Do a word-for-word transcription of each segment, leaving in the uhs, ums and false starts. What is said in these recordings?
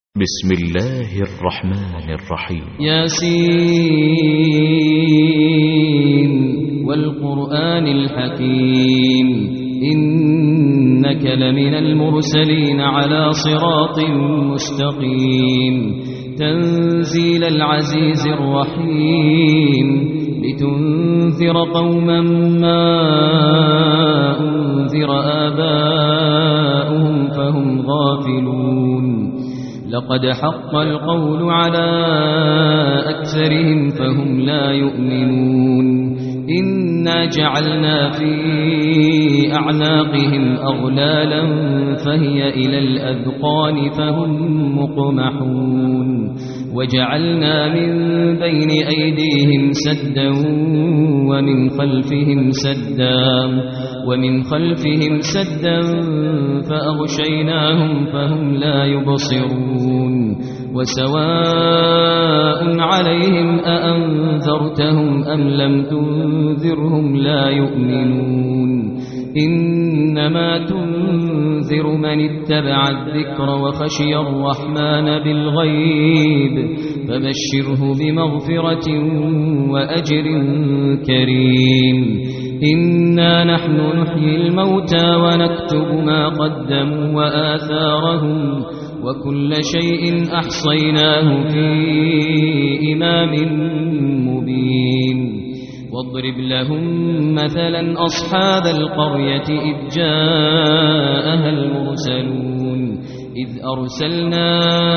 بسم الله الرحمن الرحيم. ياسين والقرآن الحكيم إنك لمن المرسلين على صراط مستقيم تنزيل العزيز الرحيم لتنذر قوما ما أنذر آباؤهم فهم غافلون لقد حق القول على أكثرهم فهم لا يؤمنون إنا جعلنا في أعناقهم أغلالا فهي إلى الأذقان فهم مقمحون وجعلنا من بين أيديهم سدا ومن خلفهم سدا ومن خلفهم سدا فأغشيناهم فهم لا يبصرون وسواء عليهم أأنذرتهم أم لم تنذرهم لا يؤمنون إنما تنذر من اتبع الذكر وخشي الرحمن بالغيب فبشره بمغفرة وأجر كريم إنا نحن نحيي الموتى ونكتب ما قدموا وآثارهم وكل شيء أحصيناه في إمام مبين واضرب لهم مثلا أصحاب القرية إذ جاءها المرسلون إذ أرسلنا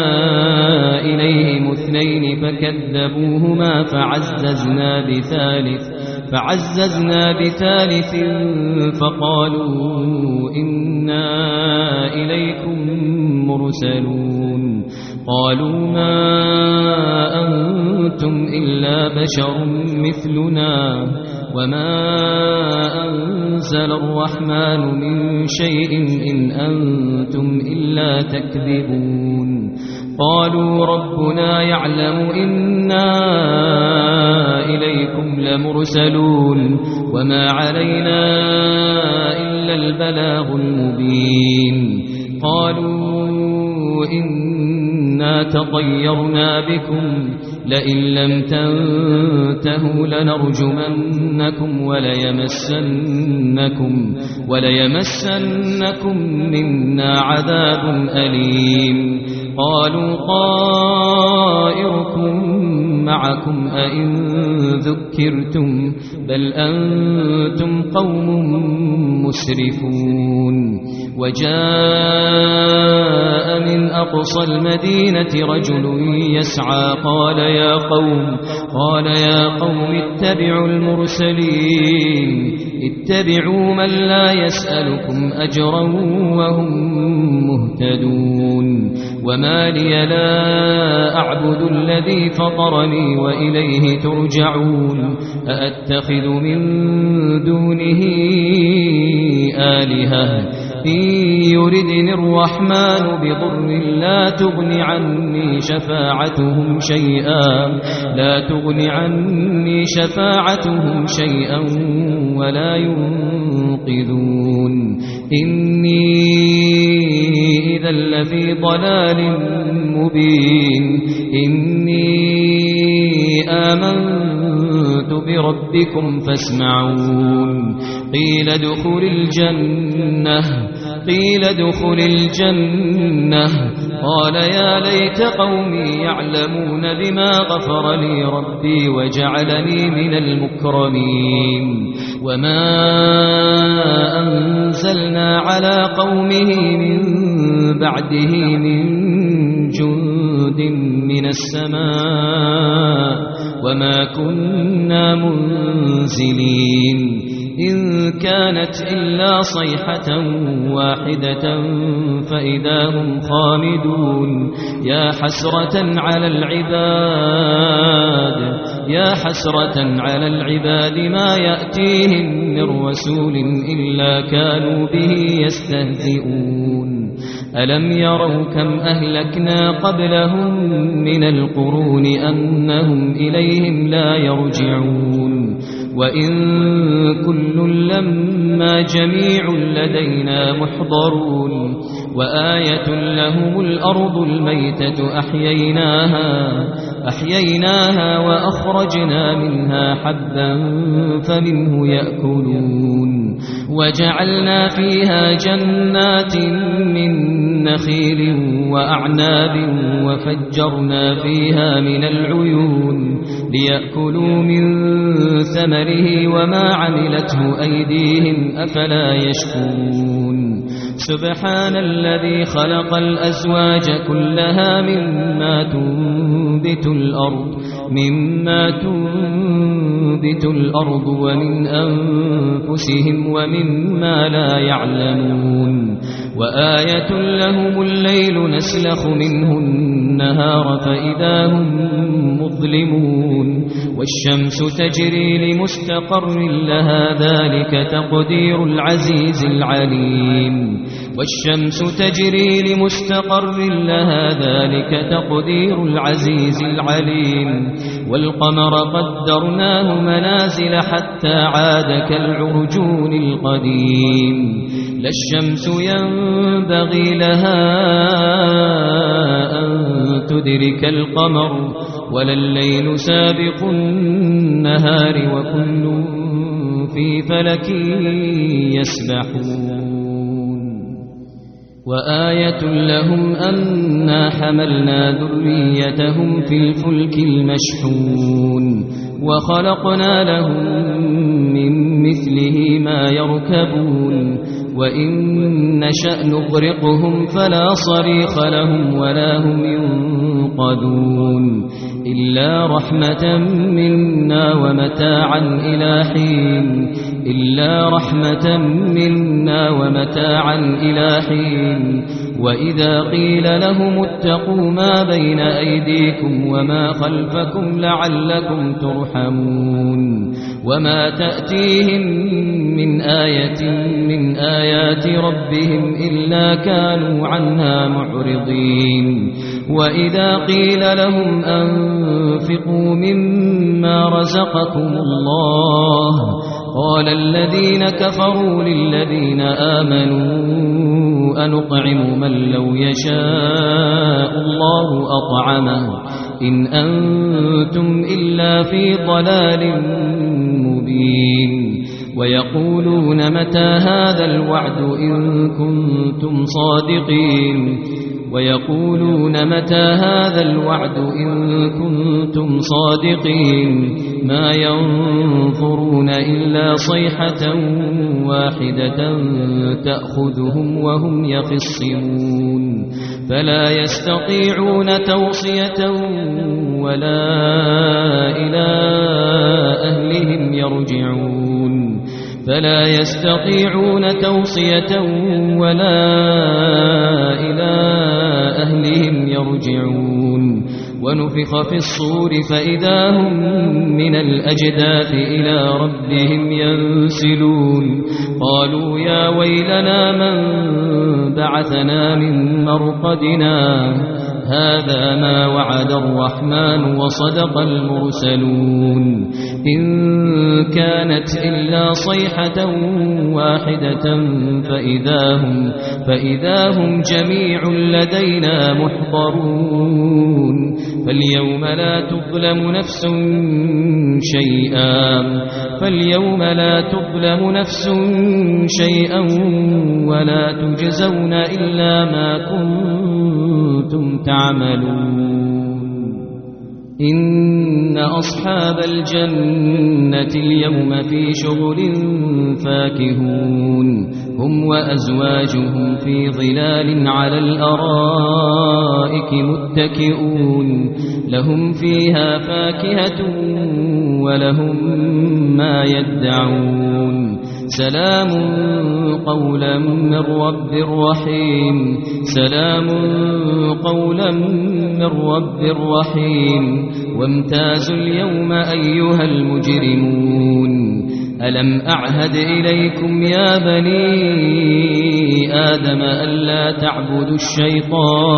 إليهم اثنين فكذبوهما فعززنا بثالث فعززنا بثالث فقالوا إنا إليكم مرسلون قالوا ما أنتم إلا بشر مثلنا وما أنزل الرحمن من شيء إن أنتم إلا تكذبون قالوا ربنا يعلم إنا إليكم لمرسلون وما علينا إلا البلاغ المبين قالوا إنا تطيرنا بكم لئن لم تنتهوا لنرجمنكم وليمسنكم وليمسنكم منا عذاب أليم قالوا طائركم معكم أئن ذكرتم بل أنتم قوم مسرفون وجاء من أقصى المدينة رجل يسعى قال يا قوم قال يا قوم اتبعوا المرسلين اتبعوا من لا يسألكم أجرا وهم مهتدون وما لي لا أعبد الذي فطرني وإليه ترجعون أأتخذ من دونه آلهة إن يردني الرحمن بضر لا تغن عني شفاعتهم شيئا لا تغن عني شفاعتهم شيئا ولا ينقذون إني إذا لفي ضلال مبين إني آمنت بربكم فاسمعون قيل ادخل الجنة قيل ادخل الجنة قال يا ليت قومي يعلمون بما غفر لي ربي وجعلني من المكرمين وما أنزلنا على قومه من بعده من جند من السماء وما كنا منزلين إن كانت إلا صيحة واحدة فإذا هم خامدون يا حسرة على العباد يا حسرة على العباد ما يأتيهم من رسول إلا كانوا به يستهزئون ألم يروا كم أهلكنا قبلهم من القرون أنهم إليهم لا يرجعون وإن كل لما جميع لدينا محضرون وآية لهم الأرض الميتة أحييناها أحييناها وأخرجنا منها حبا فمنه يأكلون وجعلنا فيها جنات من نخيل وأعناب وفجرنا فيها من العيون ليأكلوا من ثمره وما عملته أيديهم أفلا يشكرون سبحان الذي خلق الأزواج كلها مما تنبت الأرض مما تنبت الأرض ومن أنفسهم ومما لا يعلمون وآية لهم الليل نسلخ منه النهار فإذا هم مظلمون والشمس تجري لمستقر لها ذلك تقدير العزيز العليم والشمس تجري لمستقر لها ذلك تقدير العزيز العليم والقمر قدرناه منازل حتى عاد كالعرجون القديم لا الشمس ينبغي لها أن تدرك القمر ولا الليل سابق النهار وكل في فلك يسبحون وآية لهم أنا حملنا ذريتهم في الفلك المشحون وخلقنا لهم من مثله ما يركبون وإن نشأ نغرقهم فلا صريخ لهم ولا هم ينقذون إلا رحمة منا ومتاعا إلى حين إلا رحمة منا ومتاعا إلى حين وإذا قيل لهم اتقوا ما بين أيديكم وما خلفكم لعلكم ترحمون وما تأتيهم من آية من آيات ربهم إلا كانوا عنها معرضين وإذا قيل لهم أنفقوا مما رزقكم الله قال الذين كفروا للذين آمنوا أنطعم من لو يشاء الله أطعمه إن أنتم إلا في ضلال مبين ويقولون متى هذا الوعد إن كنتم صادقين ويقولون متى هذا الوعد إن كنتم صادقين ما ينظرون إلا صيحة واحدة تأخذهم وهم يخصمون فلا يستطيعون توصية ولا إلى أهلهم يرجعون فلا يستطيعون توصية ولا إلى أهلهم يرجعون ونفخ في الصور فإذا هم من الأجداث إلى ربهم ينسلون قالوا يا ويلنا من بعثنا من مرقدنا هذا ما وعد الرحمن وصدق المرسلون إن كانت إلا صيحة واحدة فإذا هم, فإذا هم جميع لدينا محضرون فاليوم لا تظلم نفس شيئا فاليوم لا تظلم نفس شيئا ولا تجزون إلا ما كنتم تعملون إن أصحاب الجنة اليوم في شغل فاكهون هم وأزواجهم في ظلال على الأرائك متكئون لهم فيها فاكهة ولهم ما يدعون سلام قولا من رب رحيم سلام قولا من رب رحيم وامتازوا اليوم أيها المجرمون ألم أعهد إليكم يا بني آدم ألا تعبدوا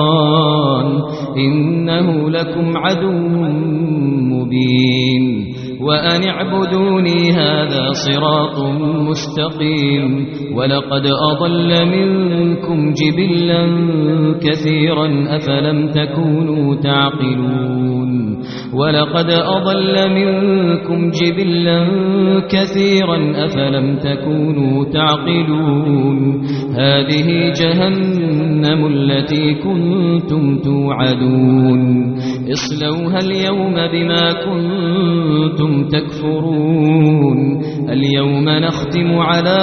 الشيطان إنه لكم عدو مبين وأن اعبدوني هذا صراط مستقيم ولقد أضل منكم جبلا كثيرا أفلم تكونوا تعقلون ولقد أضل منكم جبلا كثيرا أفلم تكونوا تعقلون هذه جهنم التي كنتم توعدون اصلوها اليوم بما كنتم تكفرون اليوم نختم على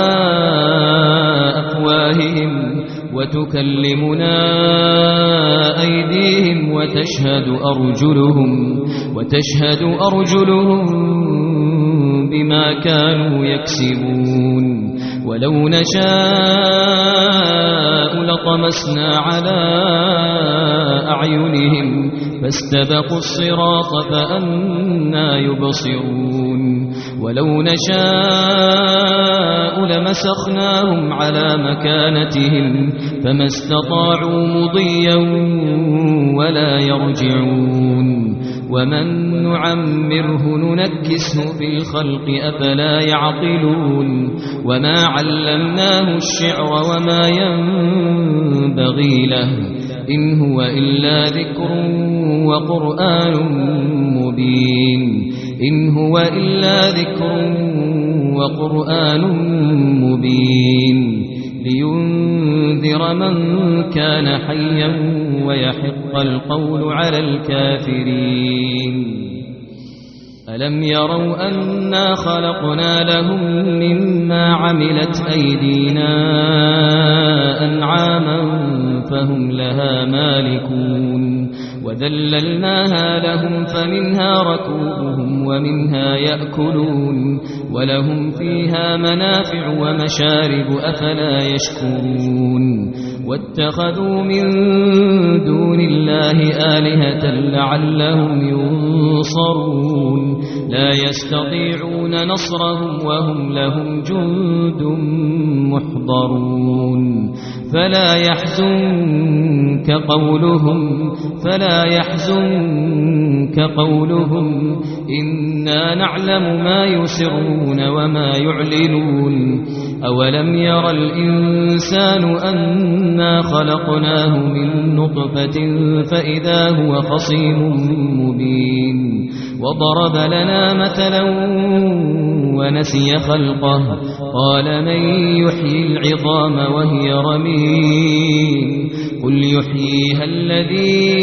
أفواههم وتكلمنا أيديهم وتشهد أرجلهم وتشهد أرجلهم بما كانوا يكسبون ولو نشاء لطمسنا على أعينهم فاستبقوا الصراط فأنى يبصرون ولو نشاء لمسخناهم على مكانتهم فما استطاعوا مضيا ولا يرجعون ومن نعمره ننكسه في الخلق أفلا يعقلون وما علمناه الشعر وما ينبغي له إن هو إلا ذكر وقرآن مبين إن هو إلا ذكر وقرآن مبين لينذر من كان حيا ويحق القول على الكافرين ألم يروا أنا خلقنا لهم مما عملت أيدينا أنعاما فهم لها مالكون وذللناها لهم فمنها ركوبهم ومنها يأكلون ولهم فيها منافع ومشارب أفلا يشكرون واتخذوا من دون الله آلهة لعلهم ينصرون لا يستطيعون نصرهم وهم لهم جند محضرون فلا يحزنك قولهم فلا يحزنك قولهم إنا نعلم ما يسرون وما يعلنون أولم ير الإنسان أنا خلقناه من نطفة فإذا هو خصيم مبين وضرب لنا مثلا ونسي خلقه قال من يحيي العظام وهي رميم قل يحييها الذي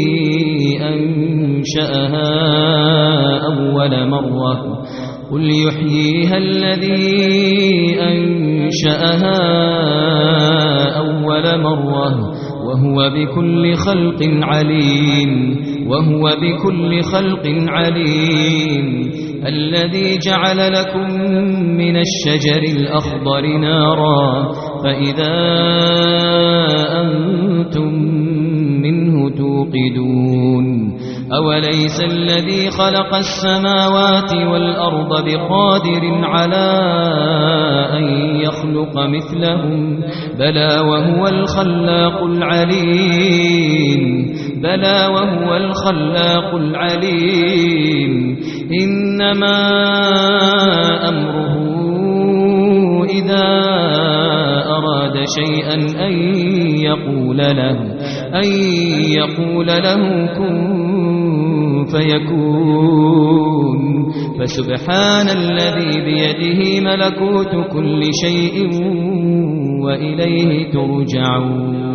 أنشأها أول مرة قل يحييها الذي أنشأها أول مرة وهو بكل خلق عليم وهو بكل خلق عليم الذي جعل لكم من الشجر الأخضر نارا فإذا أنتم منه توقدون أوليس الذي خلق السماوات والأرض بقادر على أن يخلق مثلهم بلى وهو الخلاق العليم بلى وهو الخلاق العليم إنما أمره إذا أراد شيئا أن يقول له أن يقول له كن فيكون فسبحان الذي بيده ملكوت كل شيء وإليه ترجعون